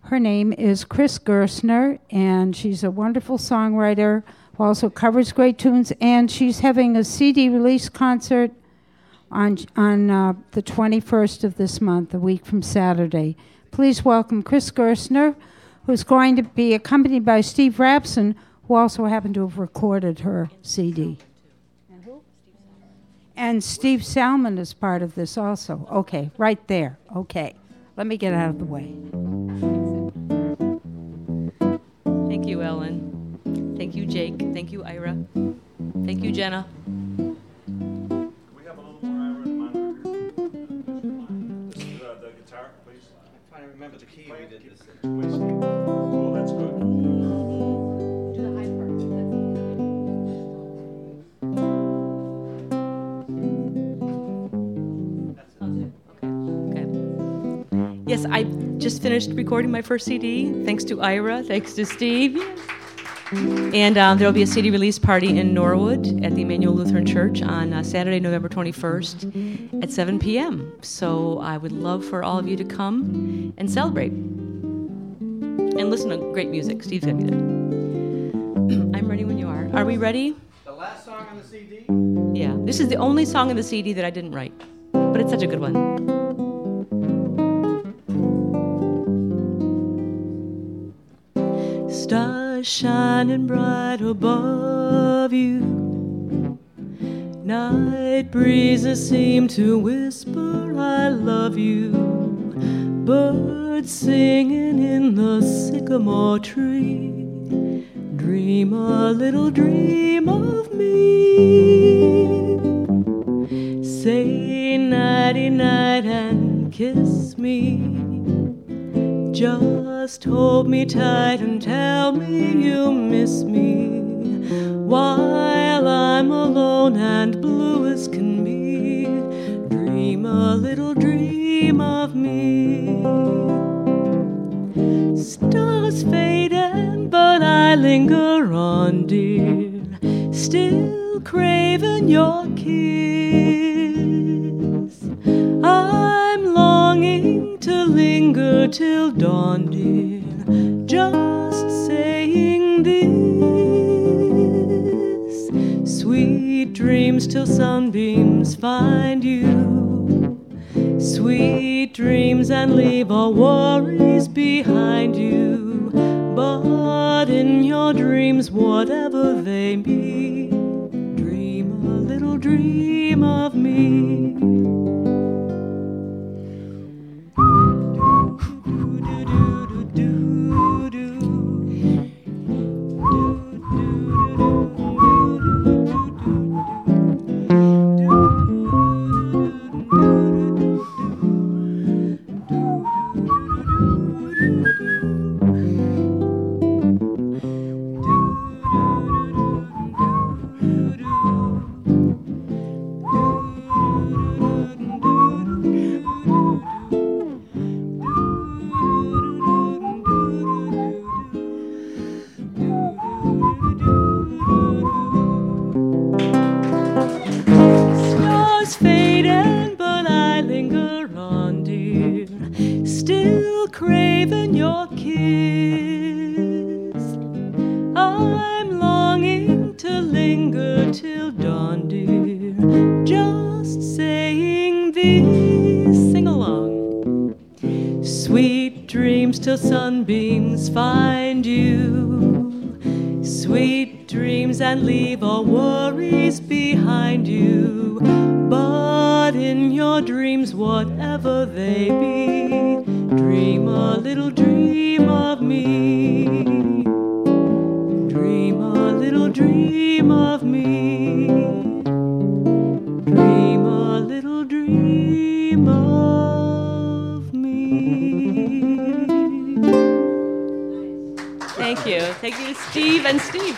Her name is Chris Gerstner, and she's a wonderful songwriter who also covers great tunes, and she's having a CD release concert on the 21st of this month, a week from Saturday. Please welcome Chris Gerstner, who's going to be accompanied by Steve Rapson, who also happened to have recorded her CD. And who? And Steve Salmon is part of this also. Okay, right there. Okay. Let me get out of the way. Thank you, Ellen. Thank you, Jake. Thank you, Ira. Thank you, Jenna. Can we have a little more Ira and monitor? The guitar, please. I'm trying to remember the key we did this in. Please, Steve. Oh, that's good. Do the high part. Yes, I just finished recording my first CD, thanks to Ira, thanks to Steve. And there will be a CD release party in Norwood at the Emmanuel Lutheran Church on Saturday, November 21st at 7 p.m. So I would love for all of you to come and celebrate and listen to great music. Steve's going to be there. I'm ready when you are. Are we ready? The last song on the CD? Yeah, this is the only song on the CD that I didn't write, but it's such a good one. Stars shining bright above you, night breezes seem to whisper I love you, birds singing in the sycamore tree, dream a little dream of me, say nighty night and kiss me. Just hold me tight and tell me you miss me while I'm alone and blue as can be. Dream a little dream of me. Stars fading, but I linger on, dear, still craving your kiss. I'm longing to linger till dawn, dear, just saying this. Sweet dreams till sunbeams find you, sweet dreams and leave all worries behind you. But in your dreams, whatever they be, dream a little dream of me. Till sunbeams find you, sweet dreams and leave all worries behind you. But in your dreams, whatever they be, dream a little dream of me. Dream a little dream of me. Dream a little dream of me. Thank you. Thank you to Steve and Steve.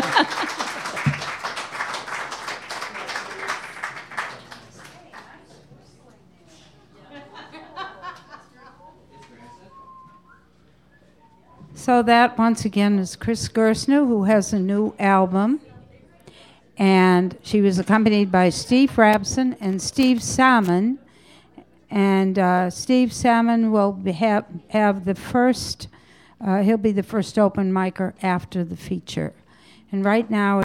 So that, once again, is Chris Gerstner, who has a new album. And she was accompanied by Steve Rapson and Steve Salmon. And Steve Salmon will have the first, he'll be the first open micer after the feature. And right now